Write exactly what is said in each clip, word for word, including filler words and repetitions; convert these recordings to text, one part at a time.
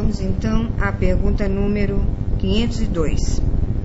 Vamos então à pergunta número quinhentos e dois.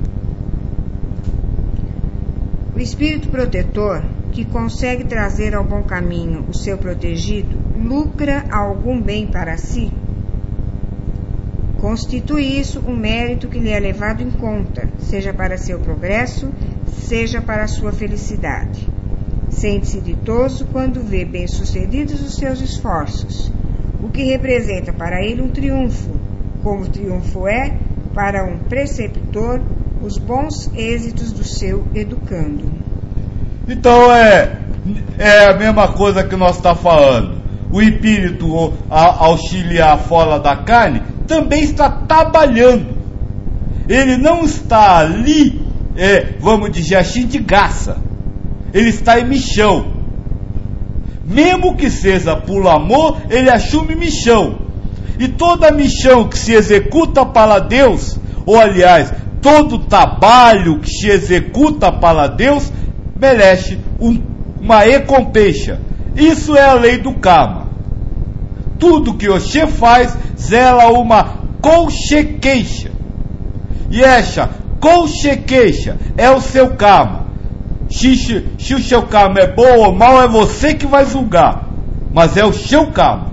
O espírito protetor, que consegue trazer ao bom caminho o seu protegido, lucra algum bem para si? Constitui isso um mérito que lhe é levado em conta, seja para seu progresso, seja para sua felicidade. Sente-se ditoso quando vê bem-sucedidos os seus esforços, o que representa para ele um triunfo, como o triunfo é, para um preceptor, os bons êxitos do seu educando. Então é, é a mesma coisa que nós estamos falando. O espírito a, auxiliar fora da carne também está trabalhando. Ele não está ali, é, vamos dizer assim, de graça. Ele está em missão. Mesmo que seja por amor, ele assume missão. E toda missão que se executa para Deus, ou aliás, todo trabalho que se executa para Deus, merece um, uma recompensa. Isso é a lei do karma. Tudo que você faz zela uma consequência. E essa consequência é o seu karma. Se, se, se o seu karma é bom ou mal, é você que vai julgar. Mas é o seu karma.